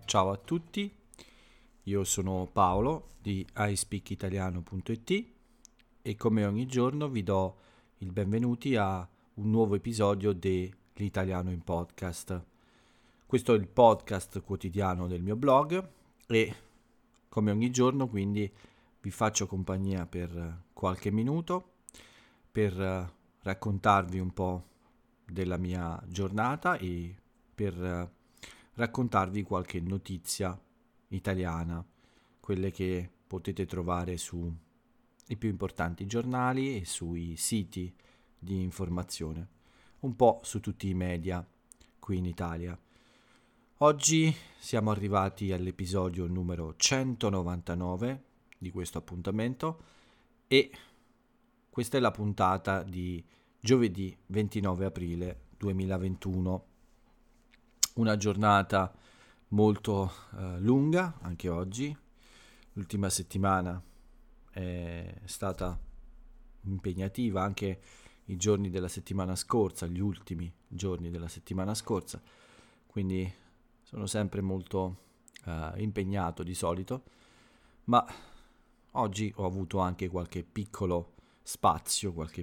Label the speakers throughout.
Speaker 1: Ciao a tutti, io sono Paolo di iSpeakitaliano.it e come ogni giorno vi do il benvenuti a un nuovo episodio di L'Italiano in Podcast. Questo è il podcast quotidiano del mio blog e come ogni giorno quindi vi faccio compagnia per qualche minuto per raccontarvi un po' della mia giornata e per raccontarvi qualche notizia italiana, quelle che potete trovare sui più importanti giornali e sui siti di informazione, un po' su tutti i media qui in Italia. Oggi siamo arrivati all'episodio numero 199 di questo appuntamento e questa è la puntata di giovedì 29 aprile 2021. Una giornata molto lunga anche oggi. L'ultima settimana è stata impegnativa, anche i giorni della settimana scorsa, gli ultimi giorni della settimana scorsa, quindi sono sempre molto impegnato di solito, ma oggi ho avuto anche qualche piccolo spazio, qualche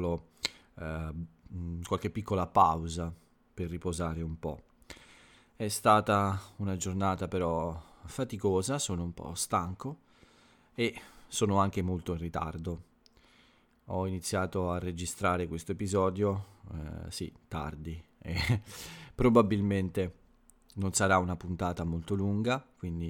Speaker 1: piccola pausa per riposare un po'. È stata una giornata però faticosa, sono un po' stanco e sono anche molto in ritardo. Ho iniziato a registrare questo episodio, tardi, e probabilmente non sarà una puntata molto lunga, quindi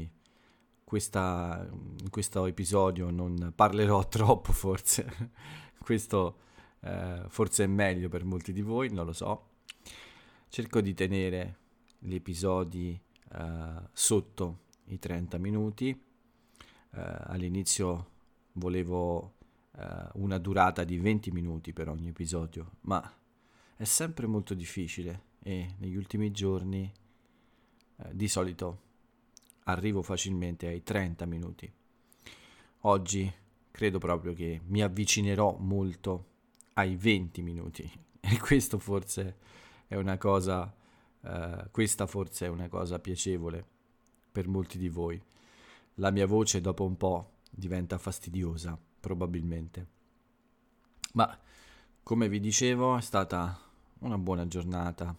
Speaker 1: in questo episodio non parlerò troppo forse. Questo forse è meglio per molti di voi, non lo so. Cerco di tenere gli episodi sotto i 30 minuti. All'inizio volevo una durata di 20 minuti per ogni episodio, ma è sempre molto difficile e negli ultimi giorni di solito arrivo facilmente ai 30 minuti. Oggi credo proprio che mi avvicinerò molto ai 20 minuti e questo forse è una cosa questa forse è una cosa piacevole per molti di voi. La mia voce dopo un po' diventa fastidiosa, probabilmente. Ma come vi dicevo, è stata una buona giornata.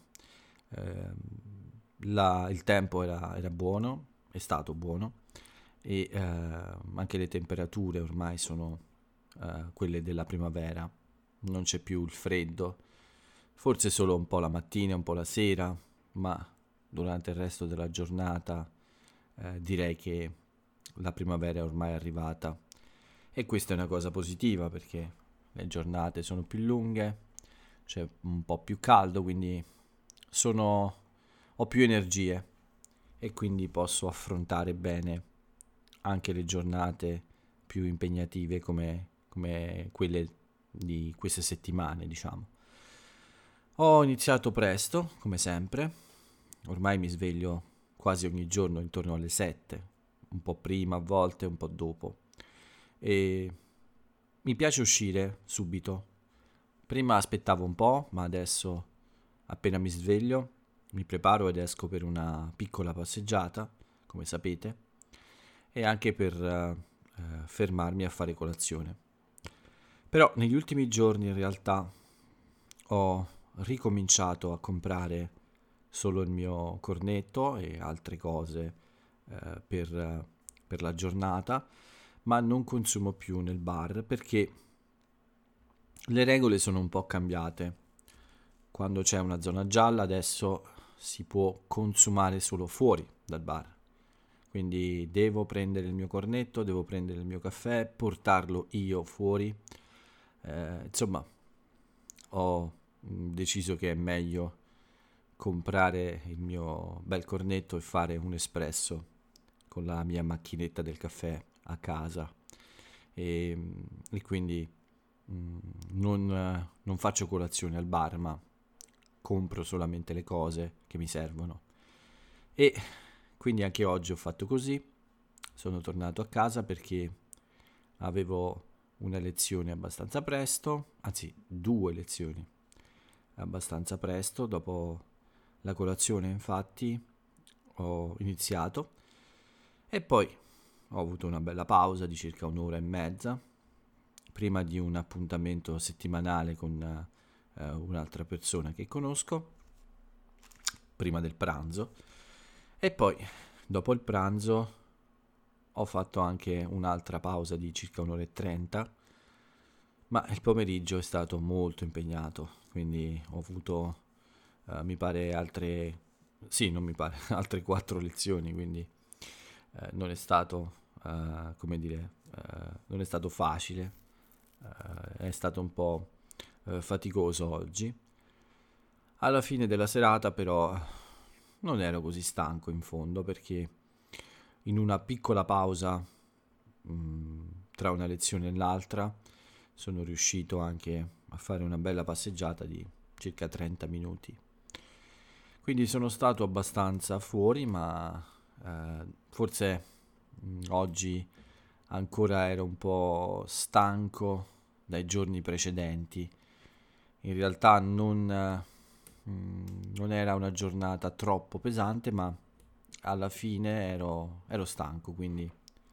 Speaker 1: Il tempo era buono, è stato buono e anche le temperature ormai sono quelle della primavera. Non c'è più il freddo, forse solo un po' la mattina, un po' la sera, ma durante il resto della giornata direi che la primavera è ormai arrivata e questa è una cosa positiva perché le giornate sono più lunghe, c'è un po' più caldo, quindi ho più energie e quindi posso affrontare bene anche le giornate più impegnative come quelle di queste settimane, diciamo. Ho iniziato presto, come sempre, ormai mi sveglio quasi ogni giorno intorno alle 7, un po' prima a volte, un po' dopo. E mi piace uscire subito. Prima aspettavo un po', ma adesso appena mi sveglio mi preparo ed esco per una piccola passeggiata, come sapete, e anche per fermarmi a fare colazione. Però negli ultimi giorni in realtà ho ricominciato a comprare solo il mio cornetto e altre cose per la giornata, ma non consumo più nel bar perché le regole sono un po' cambiate. Quando c'è una zona gialla adesso si può consumare solo fuori dal bar. Quindi devo prendere il mio cornetto, devo prendere il mio caffè, portarlo io fuori. Insomma, ho deciso che è meglio comprare il mio bel cornetto e fare un espresso con la mia macchinetta del caffè a casa e quindi non faccio colazione al bar, ma compro solamente le cose che mi servono. E quindi anche oggi ho fatto così. Sono tornato a casa perché avevo una lezione abbastanza presto, anzi 2 lezioni abbastanza presto. Dopo la colazione infatti ho iniziato e poi ho avuto una bella pausa di circa un'ora e mezza prima di un appuntamento settimanale con un'altra persona che conosco prima del pranzo e poi dopo il pranzo ho fatto anche un'altra pausa di circa un'ora e 30, ma il pomeriggio è stato molto impegnato, quindi ho avuto mi pare non mi pare, altre 4 lezioni, quindi non è stato, non è stato facile, è stato un po' faticoso oggi. Alla fine della serata però non ero così stanco in fondo perché in una piccola pausa tra una lezione e l'altra sono riuscito anche a fare una bella passeggiata di circa 30 minuti. Quindi sono stato abbastanza fuori, ma forse oggi ancora ero un po' stanco dai giorni precedenti. In realtà non era una giornata troppo pesante, ma alla fine ero stanco, quindi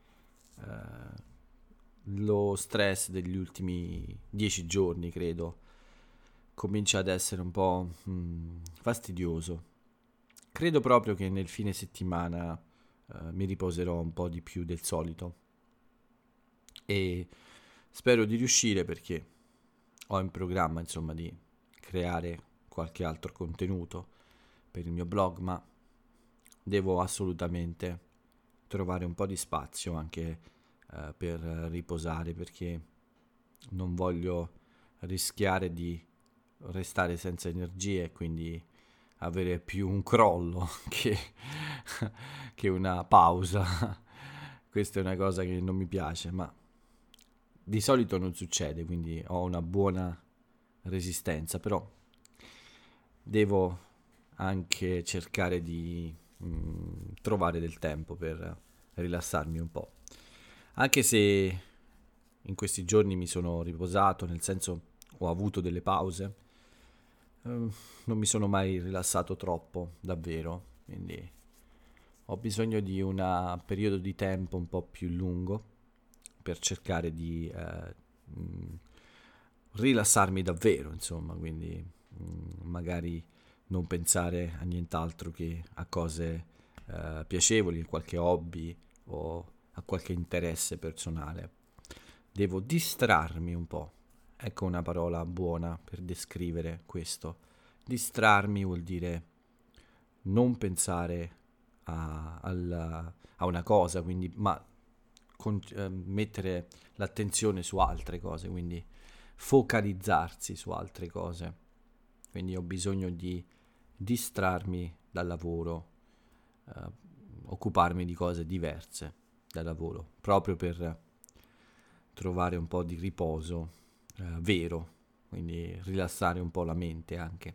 Speaker 1: lo stress degli ultimi 10 giorni, credo, comincia ad essere un po' fastidioso. Credo proprio che nel fine settimana mi riposerò un po' di più del solito e spero di riuscire perché ho in programma, insomma, di creare qualche altro contenuto per il mio blog, ma devo assolutamente trovare un po' di spazio anche per riposare perché non voglio rischiare di restare senza energie e quindi avere più un crollo che una pausa. Questa è una cosa che non mi piace, ma di solito non succede, quindi ho una buona resistenza, però devo anche cercare di trovare del tempo per rilassarmi un po'. Anche se in questi giorni mi sono riposato, nel senso ho avuto delle pause, non mi sono mai rilassato troppo, davvero, quindi ho bisogno di un periodo di tempo un po' più lungo per cercare di rilassarmi davvero, insomma, quindi magari non pensare a nient'altro che a cose piacevoli, a qualche hobby o a qualche interesse personale. Devo distrarmi un po'. Ecco una parola buona per descrivere questo. Distrarmi vuol dire non pensare a una cosa, quindi, ma mettere l'attenzione su altre cose, quindi focalizzarsi su altre cose. Quindi ho bisogno di distrarmi dal lavoro, occuparmi di cose diverse dal lavoro, proprio per trovare un po' di riposo vero, quindi rilassare un po' la mente anche.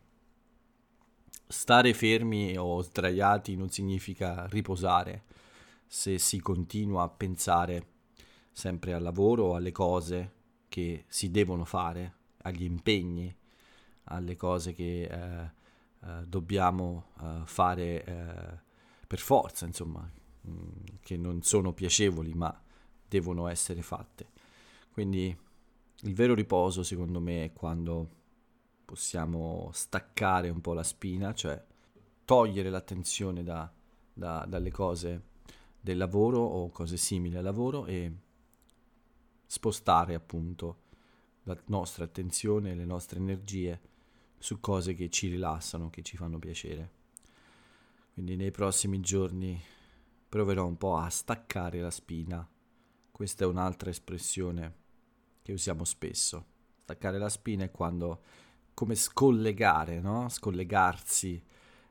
Speaker 1: Stare fermi o sdraiati non significa riposare se si continua a pensare sempre al lavoro o alle cose che si devono fare, agli impegni, alle cose che dobbiamo fare per forza, insomma, che non sono piacevoli ma devono essere fatte. Quindi il vero riposo, secondo me, è quando possiamo staccare un po' la spina, cioè togliere l'attenzione dalle cose del lavoro o cose simili al lavoro e spostare appunto la nostra attenzione e le nostre energie su cose che ci rilassano, che ci fanno piacere. Quindi nei prossimi giorni proverò un po' a staccare la spina. Questa è un'altra espressione che usiamo spesso. Staccare la spina è quando, come scollegare, no? Scollegarsi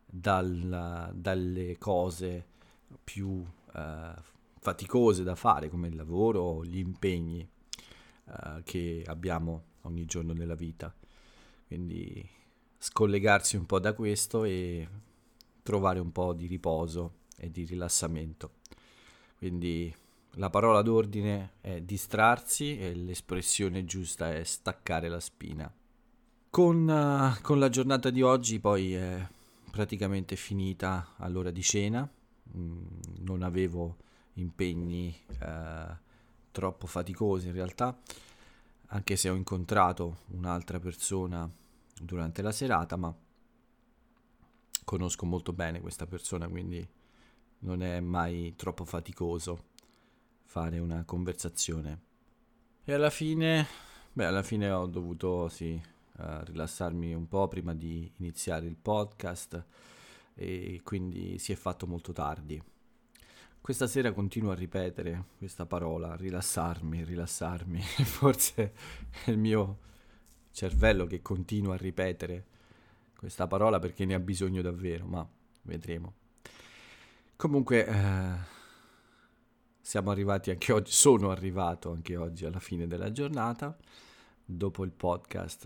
Speaker 1: dalle cose più faticose da fare, come il lavoro o gli impegni che abbiamo ogni giorno nella vita. Quindi scollegarsi un po' da questo e trovare un po' di riposo e di rilassamento. Quindi la parola d'ordine è distrarsi e l'espressione giusta è staccare la spina. Con la giornata di oggi poi è praticamente finita all'ora di cena, non avevo impegni troppo faticosi in realtà, anche se ho incontrato un'altra persona durante la serata, ma conosco molto bene questa persona, quindi non è mai troppo faticoso fare una conversazione. E alla fine ho dovuto rilassarmi un po' prima di iniziare il podcast e quindi si è fatto molto tardi. Questa sera continuo a ripetere questa parola, rilassarmi, rilassarmi. Forse è il mio cervello che continua a ripetere questa parola perché ne ha bisogno davvero, ma vedremo. Comunque, siamo arrivati anche oggi, sono arrivato anche oggi alla fine della giornata. Dopo il podcast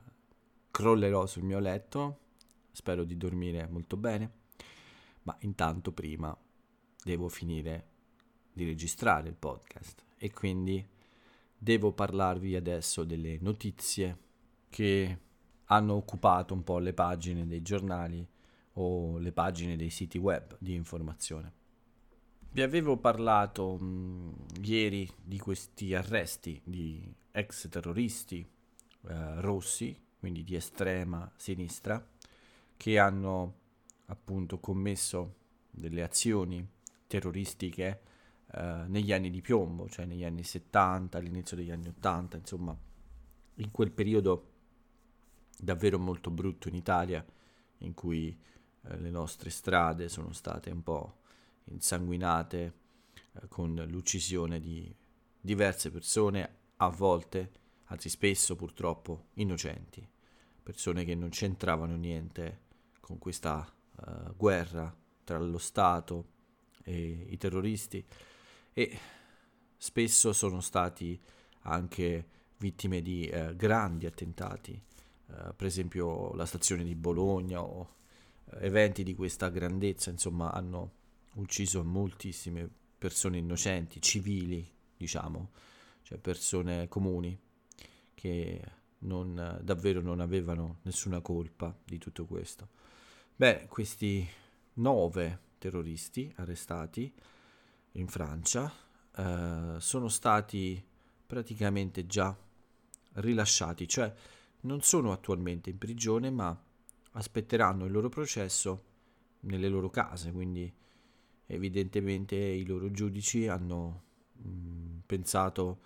Speaker 1: crollerò sul mio letto, spero di dormire molto bene, ma intanto prima devo finire di registrare il podcast e quindi devo parlarvi adesso delle notizie che hanno occupato un po' le pagine dei giornali o le pagine dei siti web di informazione. Vi avevo parlato ieri di questi arresti di ex terroristi rossi, quindi di estrema sinistra, che hanno appunto commesso delle azioni terroristiche negli anni di piombo, cioè negli anni 70, all'inizio degli anni 80, insomma, in quel periodo davvero molto brutto in Italia, in cui le nostre strade sono state un po' insanguinate con l'uccisione di diverse persone, a volte, anzi spesso purtroppo, innocenti, persone che non c'entravano niente con questa guerra tra lo Stato e i terroristi, e spesso sono stati anche vittime di grandi attentati, per esempio la stazione di Bologna o eventi di questa grandezza, insomma, hanno ucciso moltissime persone innocenti, civili, diciamo, cioè persone comuni che davvero non avevano nessuna colpa di tutto questo. Beh, questi 9 terroristi arrestati in Francia sono stati praticamente già rilasciati, cioè non sono attualmente in prigione, ma aspetteranno il loro processo nelle loro case, quindi evidentemente i loro giudici hanno pensato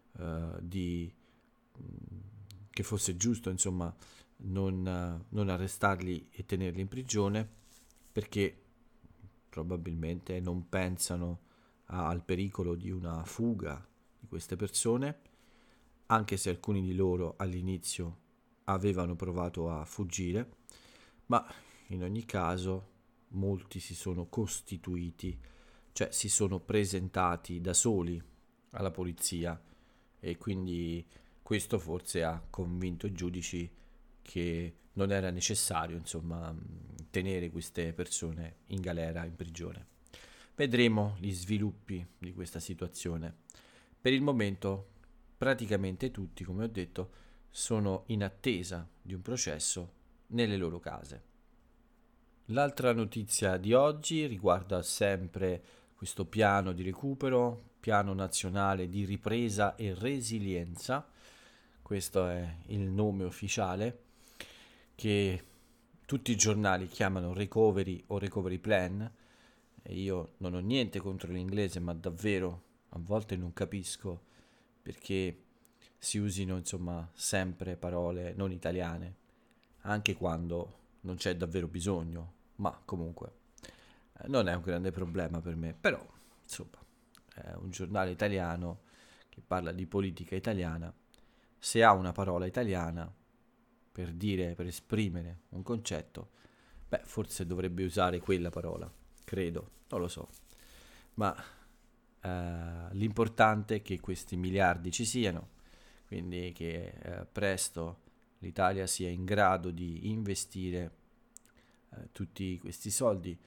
Speaker 1: che fosse giusto, insomma, non arrestarli e tenerli in prigione, perché probabilmente non pensano al pericolo di una fuga di queste persone, anche se alcuni di loro all'inizio avevano provato a fuggire, ma in ogni caso molti si sono costituiti, cioè si sono presentati da soli alla polizia, e quindi questo forse ha convinto i giudici che non era necessario, insomma, tenere queste persone in galera, in prigione. Vedremo gli sviluppi di questa situazione. Per il momento praticamente tutti, come ho detto, sono in attesa di un processo nelle loro case. L'altra notizia di oggi riguarda sempre questo piano di recupero, piano nazionale di ripresa e resilienza. Questo è il nome ufficiale che tutti i giornali chiamano recovery o recovery plan, e io non ho niente contro l'inglese, ma davvero a volte non capisco perché si usino, insomma, sempre parole non italiane, anche quando non c'è davvero bisogno, ma comunque non è un grande problema per me, però insomma è un giornale italiano che parla di politica italiana, se ha una parola italiana per dire, per esprimere un concetto, beh, forse dovrebbe usare quella parola, credo, non lo so, ma l'importante è che questi miliardi ci siano, quindi che presto l'Italia sia in grado di investire tutti questi soldi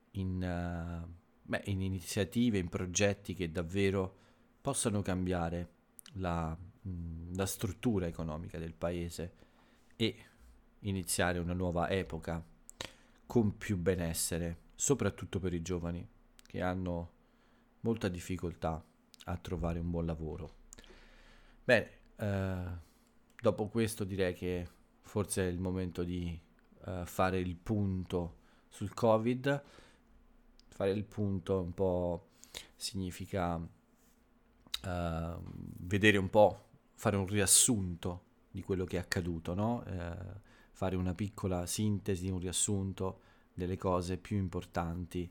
Speaker 1: in iniziative, in progetti che davvero possano cambiare la struttura economica del paese e iniziare una nuova epoca con più benessere, soprattutto per i giovani. che hanno molta difficoltà a trovare un buon lavoro. Bene, dopo questo direi che forse è il momento di fare il punto sul Covid. Fare il punto un po' significa vedere un po', fare un riassunto di quello che è accaduto, no? Fare una piccola sintesi, un riassunto delle cose più importanti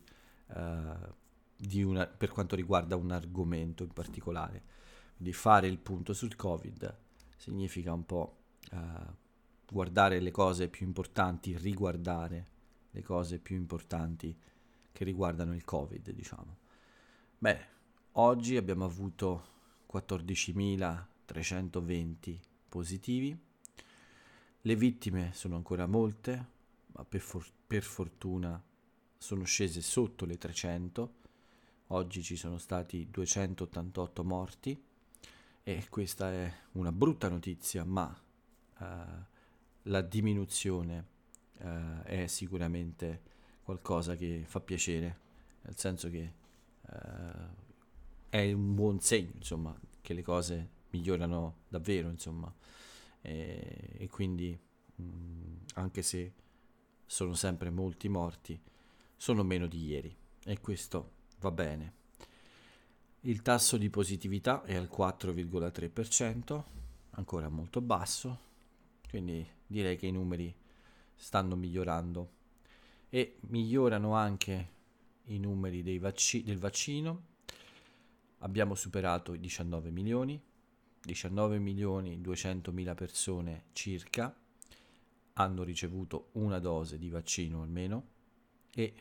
Speaker 1: per quanto riguarda un argomento in particolare. Quindi fare il punto sul Covid significa un po' guardare le cose più importanti, riguardare le cose più importanti che riguardano il Covid, diciamo. Bene, oggi abbiamo avuto 14.320 positivi. Le vittime sono ancora molte, ma per fortuna sono scese sotto le 300. Oggi ci sono stati 288 morti e questa è una brutta notizia, ma la diminuzione è sicuramente qualcosa che fa piacere, nel senso che è un buon segno, insomma, che le cose migliorano davvero, insomma, e quindi anche se sono sempre molti morti, sono meno di ieri e questo va bene. Il tasso di positività è al 4,3%, ancora molto basso, quindi direi che i numeri stanno migliorando e migliorano anche i numeri del vaccino. Abbiamo superato i 19 milioni 200.000 persone circa hanno ricevuto una dose di vaccino almeno e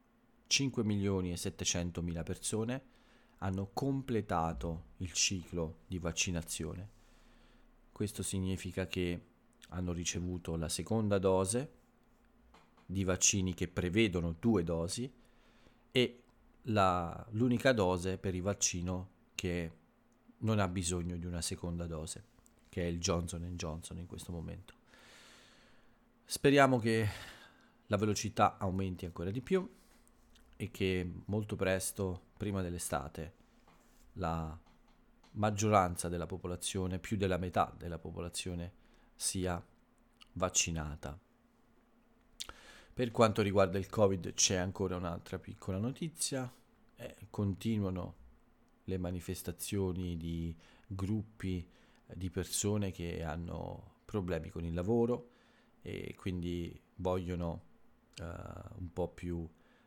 Speaker 1: 5.700.000 persone hanno completato il ciclo di vaccinazione. Questo significa che hanno ricevuto la seconda dose di vaccini che prevedono 2 dosi e l'unica dose per il vaccino che non ha bisogno di una seconda dose, che è il Johnson Johnson in questo momento. Speriamo che la velocità aumenti ancora di più e che molto presto, prima dell'estate, la maggioranza della popolazione, più della metà della popolazione, sia vaccinata. Per quanto riguarda il Covid c'è ancora un'altra piccola notizia, continuano le manifestazioni di gruppi di persone che hanno problemi con il lavoro e quindi vogliono un po' più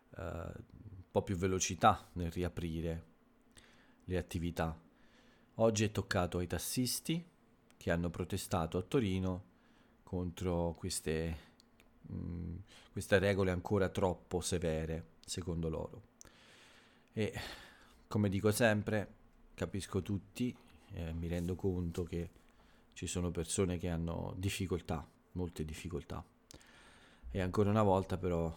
Speaker 1: velocità nel riaprire le attività. Oggi è toccato ai tassisti che hanno protestato a Torino contro queste regole ancora troppo severe, secondo loro. E come dico sempre, capisco tutti, mi rendo conto che ci sono persone che hanno difficoltà, molte difficoltà. E ancora una volta però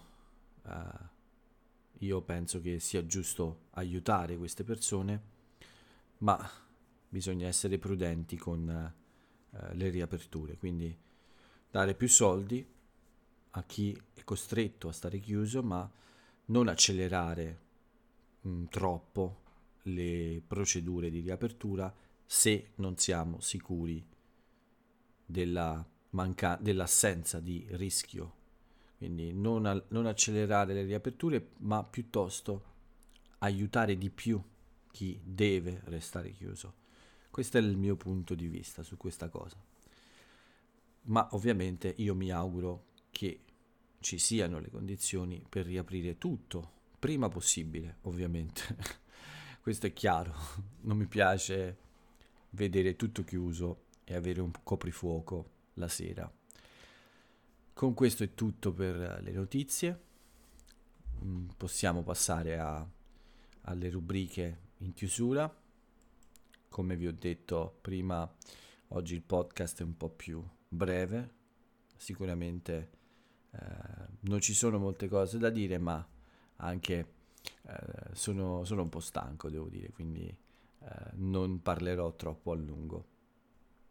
Speaker 1: io penso che sia giusto aiutare queste persone, ma bisogna essere prudenti con le riaperture, quindi dare più soldi a chi è costretto a stare chiuso, ma non accelerare troppo le procedure di riapertura se non siamo sicuri dell'assenza di rischio. Quindi non accelerare le riaperture, ma piuttosto aiutare di più chi deve restare chiuso. Questo è il mio punto di vista su questa cosa. Ma ovviamente io mi auguro che ci siano le condizioni per riaprire tutto, prima possibile, ovviamente. Questo è chiaro, non mi piace vedere tutto chiuso e avere un coprifuoco la sera. Con questo è tutto per le notizie. Possiamo passare alle rubriche in chiusura. Come vi ho detto prima, oggi il podcast è un po' più breve. Sicuramente non ci sono molte cose da dire, ma anche sono un po' stanco, devo dire, quindi non parlerò troppo a lungo.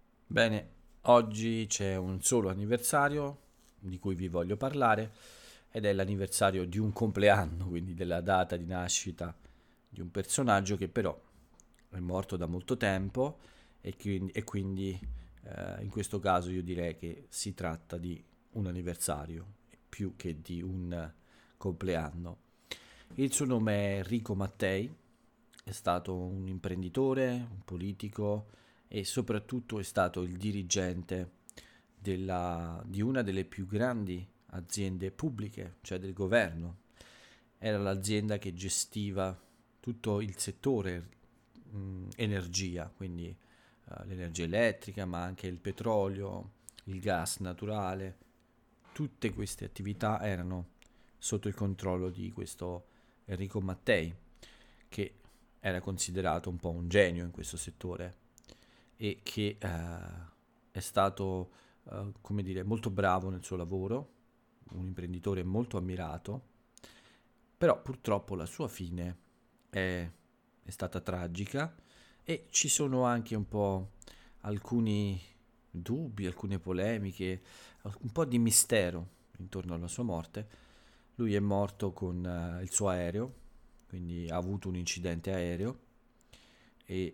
Speaker 1: Bene, oggi c'è un solo anniversario di cui vi voglio parlare. ed è l'anniversario di un compleanno, quindi della data di nascita di un personaggio che però è morto da molto tempo e quindi in questo caso io direi che si tratta di un anniversario più che di un compleanno. Il suo nome è Enrico Mattei, è stato un imprenditore, un politico e soprattutto è stato il dirigente di una delle più grandi aziende pubbliche, cioè del governo. Era l'azienda che gestiva tutto il settore energia, quindi l'energia elettrica, ma anche il petrolio, il gas naturale. Tutte queste attività erano sotto il controllo di questo Enrico Mattei, che era considerato un po' un genio in questo settore e che è stato, come dire, molto bravo nel suo lavoro, un imprenditore molto ammirato, però purtroppo la sua fine è stata tragica e ci sono anche un po' alcuni dubbi, alcune polemiche, un po' di mistero intorno alla sua morte. Lui è morto con il suo aereo, quindi ha avuto un incidente aereo e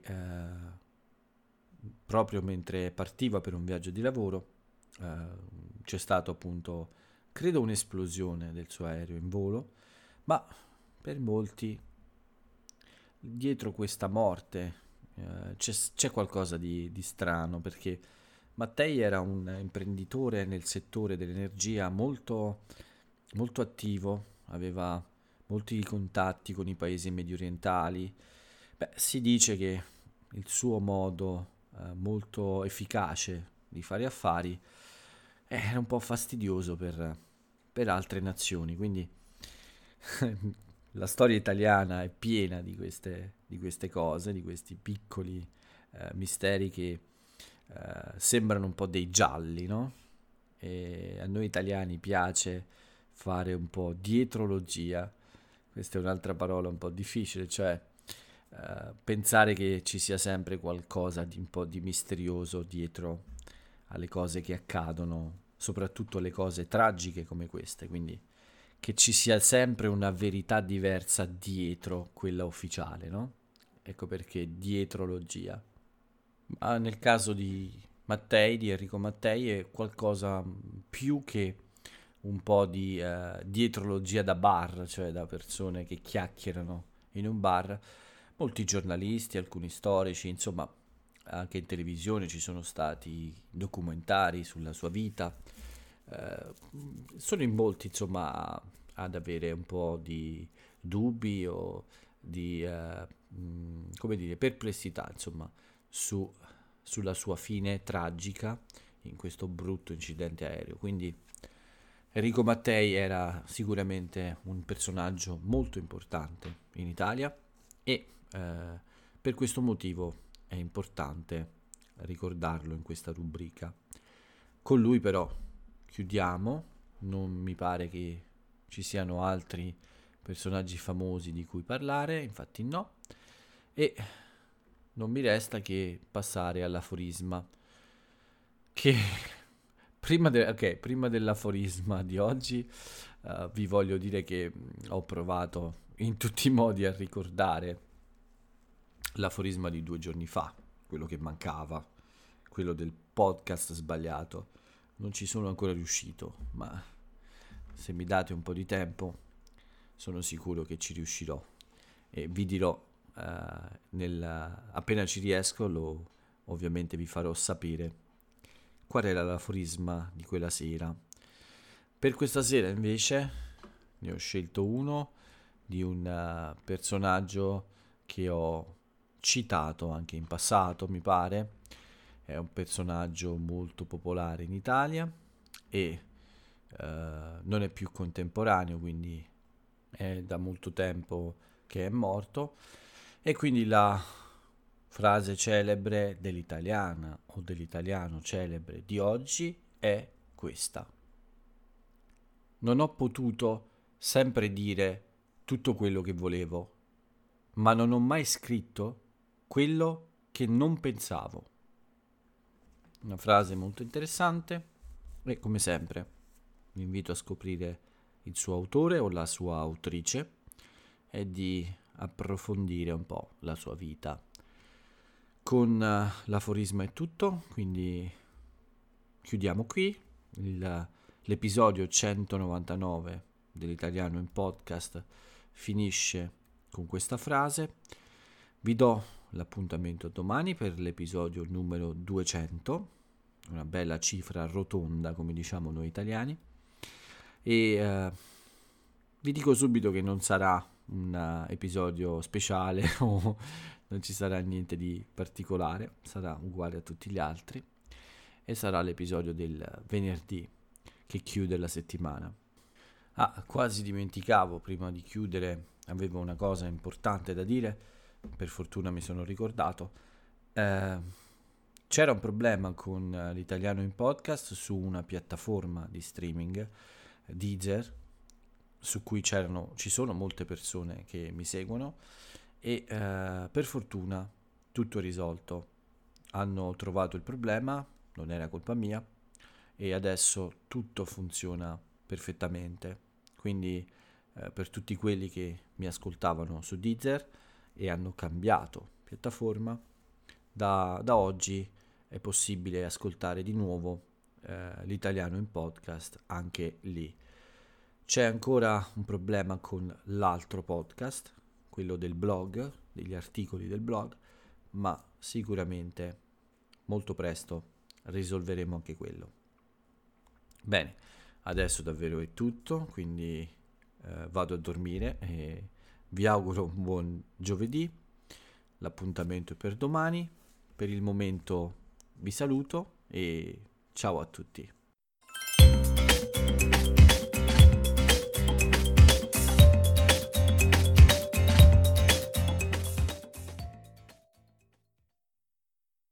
Speaker 1: proprio mentre partiva per un viaggio di lavoro c'è stato appunto, credo, un'esplosione del suo aereo in volo, ma per molti dietro questa morte c'è qualcosa di strano, perché Mattei era un imprenditore nel settore dell'energia molto, molto attivo, aveva molti contatti con i paesi mediorientali. Beh, si dice che il suo modo molto efficace di fare affari era un po' fastidioso per altre nazioni, quindi la storia italiana è piena di queste cose, di questi piccoli misteri che sembrano un po' dei gialli, no? E a noi italiani piace fare un po' dietrologia, questa è un'altra parola un po' difficile, cioè pensare che ci sia sempre qualcosa di un po' di misterioso dietro alle cose che accadono, soprattutto le cose tragiche come queste, quindi che ci sia sempre una verità diversa dietro quella ufficiale, no? Ecco perché dietrologia. Ma nel caso di Mattei, di Enrico Mattei, è qualcosa più che un po' di dietrologia da bar, cioè da persone che chiacchierano in un bar. Molti giornalisti, alcuni storici, insomma, anche in televisione ci sono stati documentari sulla sua vita. Eh, Sono in molti, insomma, ad avere un po' di dubbi o di, come dire, perplessità, insomma, su- sulla sua fine tragica in questo brutto incidente aereo. Quindi Enrico Mattei era sicuramente un personaggio molto importante in Italia e per questo motivo è importante ricordarlo in questa rubrica. Con lui però chiudiamo, non mi pare che ci siano altri personaggi famosi di cui parlare, infatti no, e non mi resta che passare all'aforisma, che prima dell'aforisma di oggi vi voglio dire che ho provato in tutti i modi a ricordare l'aforisma di 2 giorni fa, quello che mancava, quello del podcast sbagliato. Non ci sono ancora riuscito, ma se mi date un po' di tempo sono sicuro che ci riuscirò e vi dirò appena ci riesco, ovviamente vi farò sapere qual era l'aforisma di quella sera. Per questa sera invece ne ho scelto uno di un personaggio che ho citato anche in passato, mi pare. È un personaggio molto popolare in Italia e non è più contemporaneo, quindi è da molto tempo che è morto. E quindi la frase celebre dell'italiana o dell'italiano celebre di oggi è questa: non ho potuto sempre dire tutto quello che volevo, ma non ho mai scritto quello che non pensavo. Una frase molto interessante e come sempre vi invito a scoprire il suo autore o la sua autrice e di approfondire un po' la sua vita. Con l'aforisma è tutto, quindi chiudiamo qui l'episodio 199 dell'Italiano in Podcast finisce con questa frase. Vi do l'appuntamento domani per l'episodio numero 200, una bella cifra rotonda come diciamo noi italiani, e vi dico subito che non sarà un episodio speciale o non ci sarà niente di particolare, sarà uguale a tutti gli altri e sarà l'episodio del venerdì che chiude la settimana. Quasi dimenticavo, prima di chiudere avevo una cosa importante da dire, per fortuna mi sono ricordato. C'era un problema con l'Italiano in Podcast su una piattaforma di streaming, Deezer, su cui ci sono molte persone che mi seguono e per fortuna tutto è risolto. Hanno trovato il problema, non era colpa mia e adesso tutto funziona perfettamente. Quindi per tutti quelli che mi ascoltavano su Deezer e hanno cambiato piattaforma, da oggi è possibile ascoltare di nuovo l'Italiano in Podcast anche lì. C'è ancora un problema con l'altro podcast, quello del blog, degli articoli del blog, ma sicuramente molto presto risolveremo anche quello. Bene, adesso davvero è tutto, quindi vado a dormire e vi auguro un buon giovedì. L'appuntamento è per domani. Per il momento vi saluto e ciao a tutti.